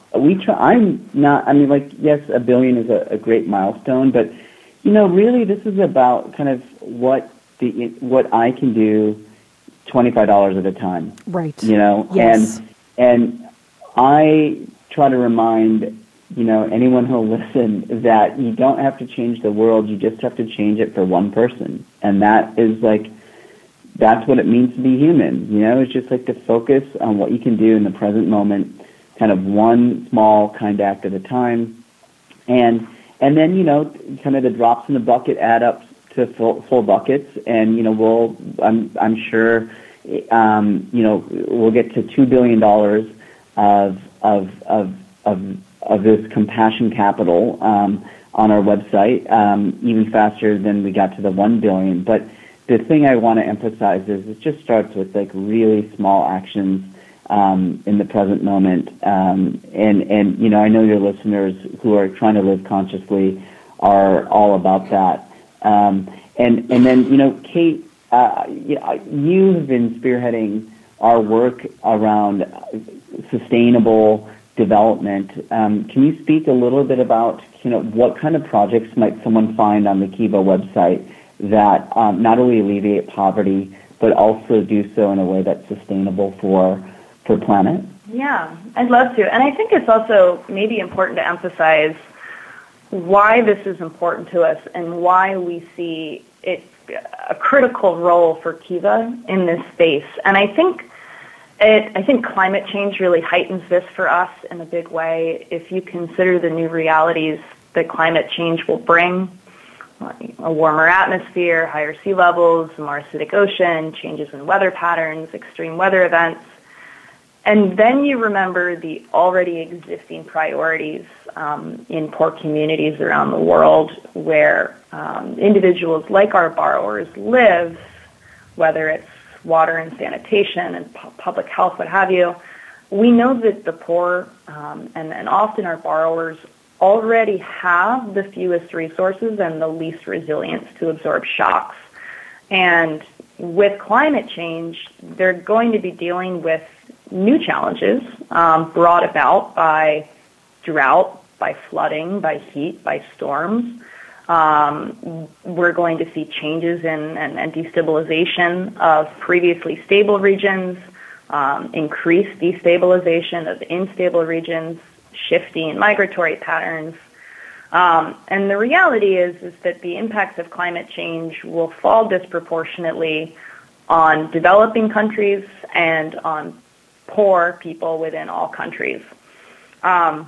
C: yes, $1 billion is a great milestone, but, really this is about kind of what I can do $25 at a time.
B: Right.
C: Yes. And I try to remind anyone who'll listen that you don't have to change the world, you just have to change it for one person. And that's what it means to be human. It's just like to focus on what you can do in the present moment, kind of one small kind act at a time. And then, kind of the drops in the bucket add up to full buckets. And, I'm sure, we'll get to $2 billion of this compassion capital on our website, even faster than we got to the $1 billion. But the thing I want to emphasize is it just starts with really small actions in the present moment. And I know your listeners who are trying to live consciously are all about that. And then Kate, you have been spearheading our work around sustainable development. Can you speak a little bit about what kind of projects might someone find on the Kiva website that not only alleviate poverty but also do so in a way that's sustainable for planet?
D: Yeah, I'd love to. And I think it's also maybe important to emphasize why this is important to us and why we see it a critical role for Kiva in this space. And I think climate change really heightens this for us in a big way. If you consider the new realities that climate change will bring, a warmer atmosphere, higher sea levels, a more acidic ocean, changes in weather patterns, extreme weather events, And then you remember the already existing priorities in poor communities around the world where individuals like our borrowers live, whether it's water and sanitation and public health, what have you. We know that the poor and often our borrowers already have the fewest resources and the least resilience to absorb shocks. And with climate change, they're going to be dealing with new challenges brought about by drought, by flooding, by heat, by storms. We're going to see changes in and destabilization of previously stable regions, increased destabilization of unstable regions, shifting migratory patterns. And the reality is that the impacts of climate change will fall disproportionately on developing countries and on poor people within all countries. I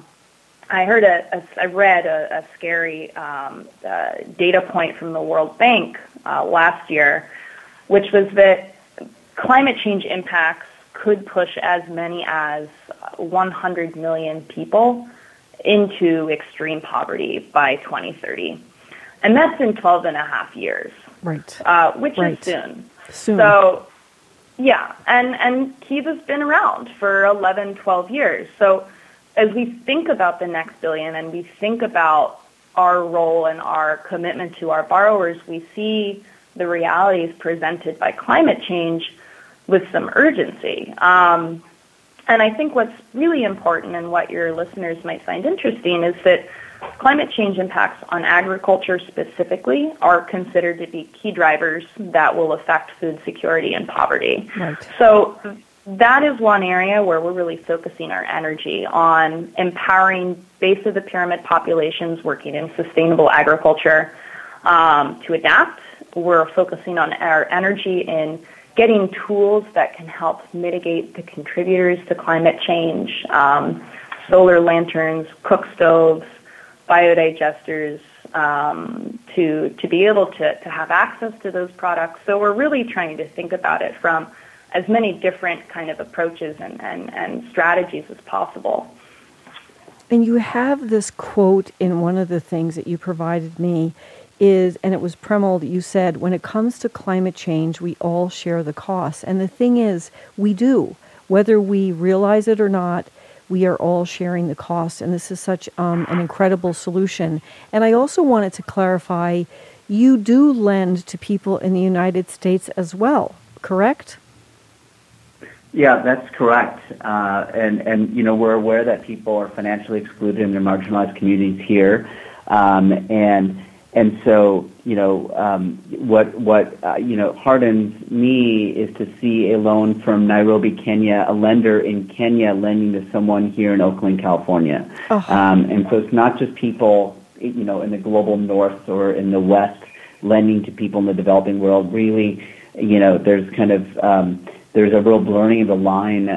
D: read a scary data point from the World Bank last year, which was that climate change impacts could push as many as 100 million people into extreme poverty by 2030. And that's in 12 and a half years.
B: Right.
D: Which is soon.
B: So,
D: yeah, and Kiva's been around for 11, 12 years. So as we think about the next billion and we think about our role and our commitment to our borrowers, we see the realities presented by climate change with some urgency. And I think what's really important and what your listeners might find interesting is that climate change impacts on agriculture specifically are considered to be key drivers that will affect food security and poverty.
B: Right.
D: So that is one area where we're really focusing our energy on empowering base-of-the-pyramid populations working in sustainable agriculture to adapt. We're focusing on our energy in getting tools that can help mitigate the contributors to climate change, solar lanterns, cook stoves, biodigesters, to be able to have access to those products. So we're really trying to think about it from as many different kind of approaches and strategies as possible.
B: And you have this quote in one of the things that you provided me and it was Premal, you said, when it comes to climate change, we all share the costs. And the thing is, we do. Whether we realize it or not, we are all sharing the costs. And this is such an incredible solution. And I also wanted to clarify, you do lend to people in the United States as well, correct?
C: Yeah, that's correct. And you know, we're aware that people are financially excluded in their marginalized communities here. And so, you know, what you know, heartens me is to see a loan from Nairobi, Kenya, a lender in Kenya lending to someone here in Oakland, California.
B: Uh-huh.
C: And so it's not just people, you know, in the global north or in the west lending to people in the developing world. Really, you know, there's kind of there's a real blurring of the line,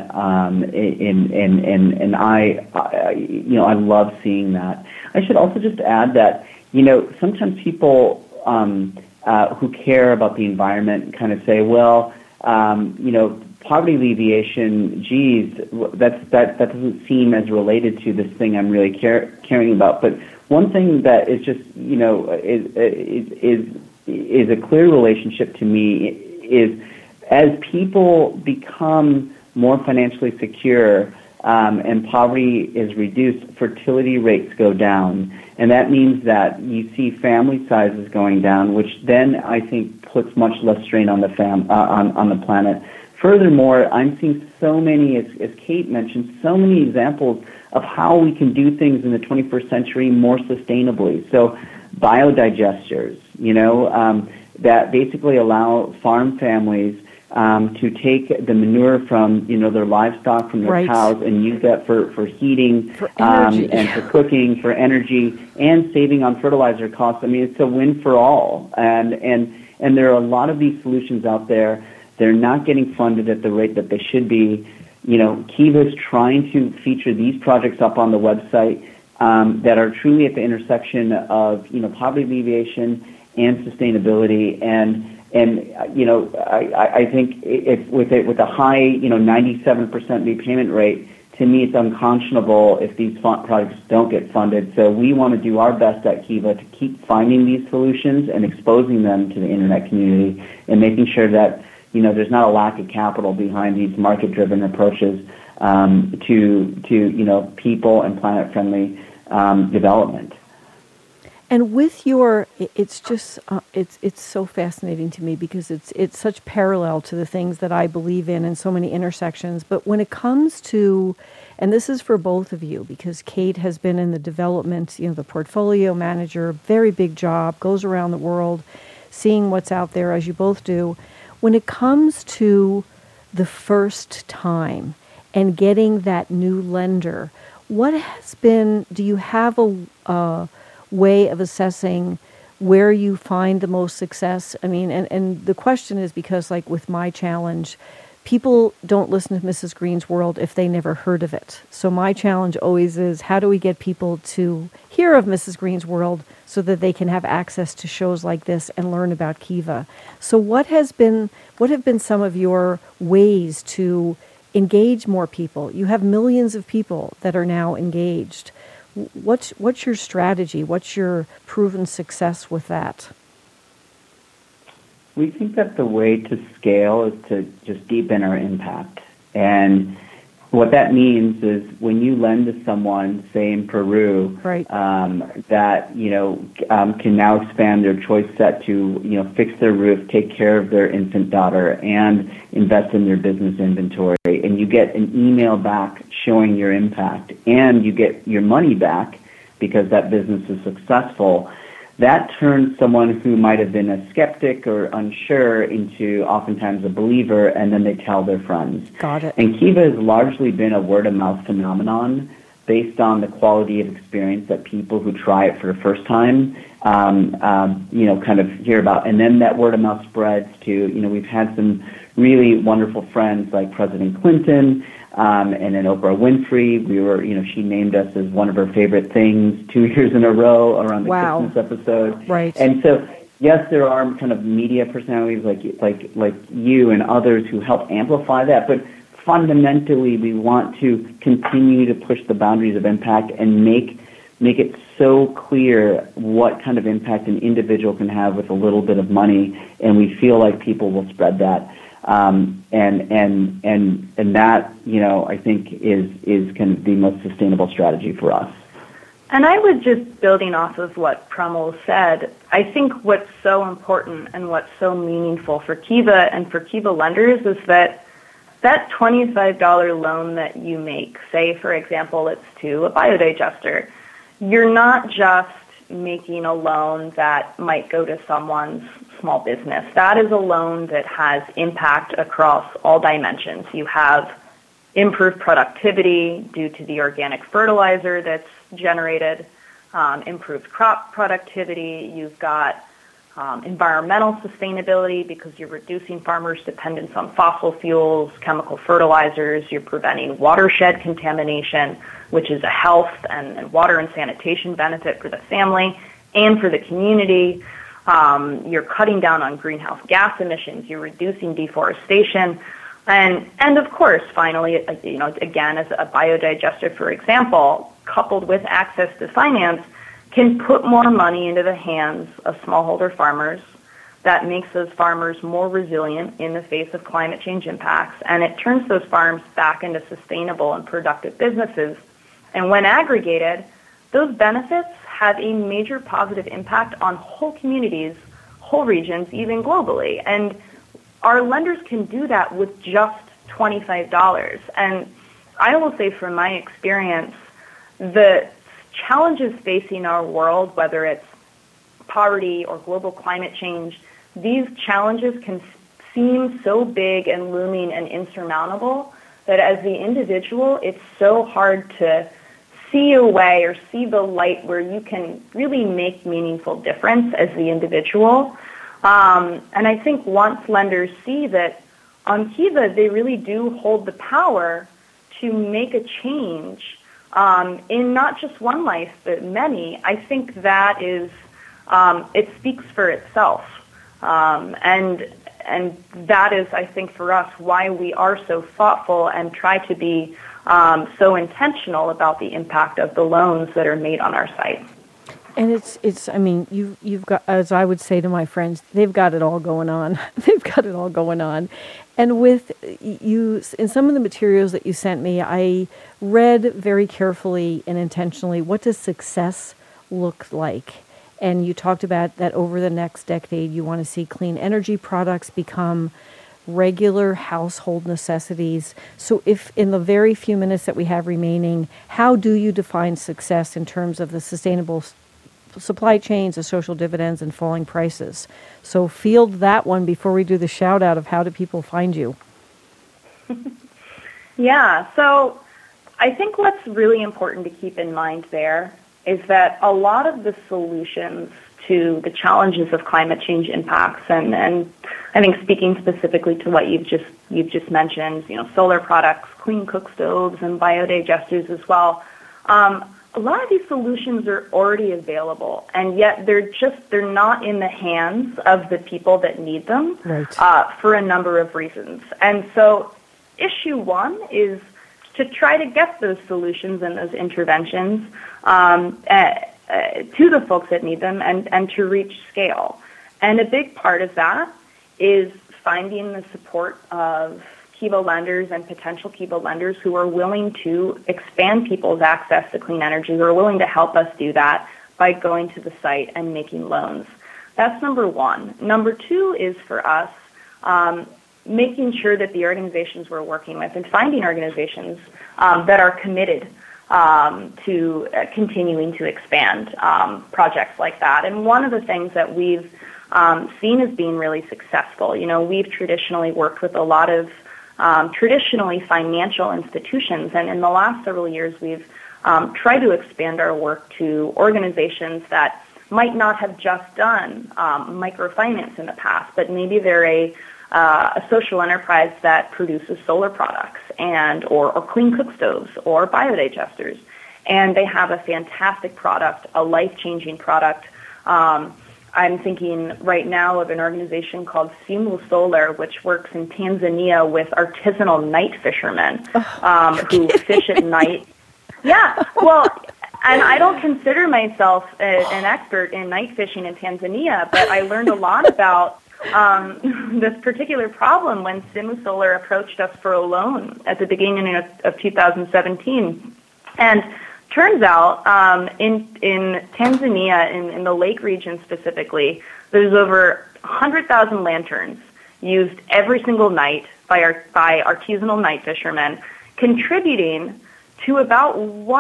C: and I you know, I love seeing that. I should also just add that, you know, sometimes people who care about the environment kind of say, well, you know, poverty alleviation, geez, that doesn't seem as related to this thing I'm really caring about. But one thing that is just, you know, is a clear relationship to me is as people become more financially secure and poverty is reduced, fertility rates go down. And that means that you see family sizes going down, which then I think puts much less strain on the on the planet. Furthermore, I'm seeing so many, as Kate mentioned, so many examples of how we can do things in the 21st century more sustainably. So biodigesters, you know, that basically allow farm families to take the manure from, you know, their livestock, from their
B: right. cows,
C: and use that for heating,
B: for energy.
C: And for cooking, for energy, and saving on fertilizer costs. I mean, it's a win for all. And there are a lot of these solutions out there. They're not getting funded at the rate that they should be. You know, Kiva is trying to feature these projects up on the website that are truly at the intersection of, you know, poverty alleviation and sustainability. And I think with a high, 97% repayment rate, to me, it's unconscionable if these projects don't get funded. So we want to do our best at Kiva to keep finding these solutions and exposing them to the internet community and making sure that, there's not a lack of capital behind these market-driven approaches to people and planet-friendly development.
B: And with it's just it's so fascinating to me because it's such parallel to the things that I believe in and so many intersections. But when it comes to, and this is for both of you because Kate has been in the development, the portfolio manager, very big job, goes around the world, seeing what's out there as you both do. When it comes to the first time and getting that new lender, what has been? Do you have a way of assessing where you find the most success? I mean, and the question is because, like with my challenge, people don't listen to Mrs. Green's World if they never heard of it. So my challenge always is, how do we get people to hear of Mrs. Green's World so that they can have access to shows like this and learn about Kiva? So what have been some of your ways to engage more people? You have millions of people that are now engaged. What's your strategy? What's your proven success with that?
C: We think that the way to scale is to just deepen our impact. And what that means is when you lend to someone, say in Peru,
B: right,
C: that can now expand their choice set to fix their roof, take care of their infant daughter, and invest in their business inventory, and you get an email back showing your impact, and you get your money back because that business is successful. That turns someone who might have been a skeptic or unsure into oftentimes a believer, and then they tell their friends.
B: Got it.
C: And Kiva has largely been a word-of-mouth phenomenon based on the quality of experience that people who try it for the first time, kind of hear about. And then that word-of-mouth spreads to, we've had some really wonderful friends like President Clinton, and then Oprah Winfrey. She named us as one of her favorite things 2 years in a row around the Christmas episode.
B: Right.
C: And so, yes, there are kind of media personalities like you and others who help amplify that, but fundamentally we want to continue to push the boundaries of impact and make it so clear what kind of impact an individual can have with a little bit of money, and we feel like people will spread that. And that, I think is kind of the most sustainable strategy for us.
D: And I would just, building off of what Premal said, I think what's so important and what's so meaningful for Kiva and for Kiva lenders is that $25 loan that you make, say, for example, it's to a biodigester, you're not just making a loan that might go to someone's small business. That is a loan that has impact across all dimensions. You have improved productivity due to the organic fertilizer that's generated, improved crop productivity. You've got environmental sustainability because you're reducing farmers' dependence on fossil fuels, chemical fertilizers. You're preventing watershed contamination, which is a health and water and sanitation benefit for the family and for the community. You're cutting down on greenhouse gas emissions. You're reducing deforestation. And of course, finally, again, as a biodigester, for example, coupled with access to finance, can put more money into the hands of smallholder farmers. That makes those farmers more resilient in the face of climate change impacts, and it turns those farms back into sustainable and productive businesses. And when aggregated, those benefits have a major positive impact on whole communities, whole regions, even globally. And our lenders can do that with just $25. And I will say from my experience, the challenges facing our world, whether it's poverty or global climate change, these challenges can seem so big and looming and insurmountable that as the individual, it's so hard to see a way or see the light where you can really make meaningful difference as the individual. And I think once lenders see that on Kiva, they really do hold the power to make a change in not just one life, but many, I think that is, it speaks for itself. And that is, I think, for us, why we are so thoughtful and try to be so intentional about the impact of the loans that are made on our site.
B: And it's. I mean, you've got, as I would say to my friends, they've got it all going on. They've got it all going on. And with you, in some of the materials that you sent me, I read very carefully and intentionally, what does success look like? And you talked about that over the next decade, you want to see clean energy products become regular household necessities. So if in the very few minutes that we have remaining, how do you define success in terms of the sustainable supply chains, the social dividends, and falling prices? So field that one before we do the shout out of how do people find you.
D: Yeah, so I think what's really important to keep in mind there is that a lot of the solutions to the challenges of climate change impacts, and I think speaking specifically to what you've just mentioned, solar products, clean cook stoves, and biodigesters as well. A lot of these solutions are already available, and yet they're not in the hands of the people that need them, for a number of reasons. And so issue one is to try to get those solutions and those interventions to the folks that need them and to reach scale. And a big part of that is finding the support of Kiva lenders and potential Kiva lenders who are willing to expand people's access to clean energy, who are willing to help us do that by going to the site and making loans. That's number one. Number two is for us making sure that the organizations we're working with and finding organizations that are committed to continuing to expand projects like that. And one of the things that we've seen as being really successful, we've traditionally worked with a lot of traditionally financial institutions, and in the last several years we've tried to expand our work to organizations that might not have just done microfinance in the past, but maybe they're a social enterprise that produces solar products or clean cook stoves or biodigesters, and they have a fantastic product, a life-changing product. I'm thinking right now of an organization called Simu Solar, which works in Tanzania with artisanal night fishermen who fish at night. Yeah, well, and I don't consider myself an expert in night fishing in Tanzania, but I learned a lot about this particular problem when Simu Solar approached us for a loan at the beginning of 2017. And turns out in Tanzania, in the lake region specifically, there's over 100,000 lanterns used every single night by artisanal night fishermen, contributing to about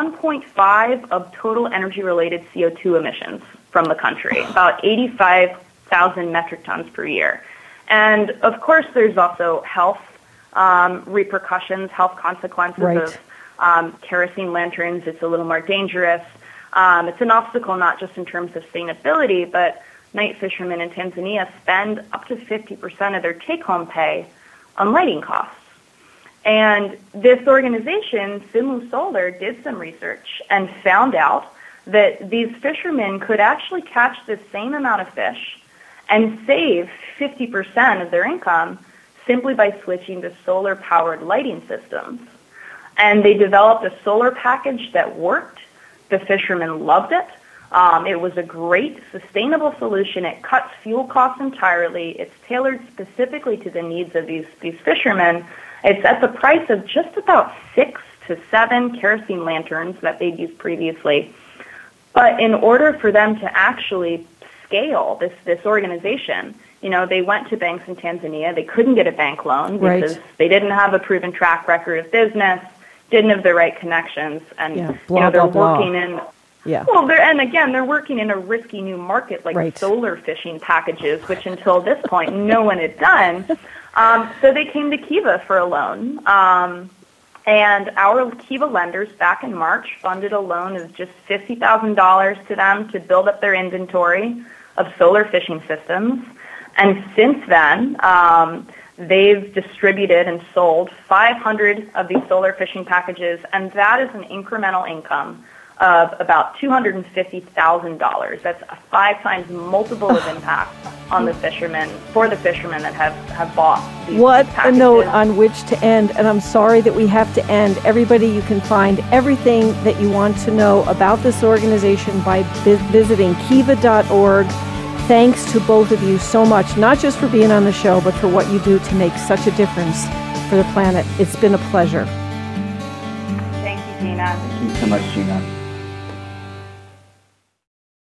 D: 1.5 of total energy-related CO2 emissions from the country, about 85,000 metric tons per year. And, of course, there's also health repercussions, health consequences of kerosene lanterns. It's a little more dangerous. It's an obstacle not just in terms of sustainability, but night fishermen in Tanzania spend up to 50% of their take-home pay on lighting costs. And this organization, Simu Solar, did some research and found out that these fishermen could actually catch the same amount of fish and save 50% of their income simply by switching to solar-powered lighting systems. And they developed a solar package that worked. The fishermen loved it. It was a great, sustainable solution. It cuts fuel costs entirely. It's tailored specifically to the needs of these fishermen. It's at the price of just about 6 to 7 kerosene lanterns that they'd used previously. But in order for them to actually scale this organization, they went to banks in Tanzania. They couldn't get a bank loan because they didn't have a proven track record of business, didn't have the right connections, and they're working in. Yeah. Well, they're working in a risky new market like solar fishing packages, which until this point no one had done. So they came to Kiva for a loan, and our Kiva lenders back in March funded a loan of just $50,000 to them to build up their inventory of solar fishing systems. And since then, they've distributed and sold 500 of these solar fishing packages, and that is an incremental income of about $250,000. That's a 5 times multiple of impact on the fishermen, for the fishermen that have bought these
B: What
D: packages.
B: a note on which to end, and I'm sorry that we have to end. Everybody, you can find everything that you want to know about this organization by visiting kiva.org. Thanks to both of you so much, not just for being on the show, but for what you do to make such a difference for the planet. It's been a pleasure.
D: Thank you, Gina.
C: Thank you so much, Gina.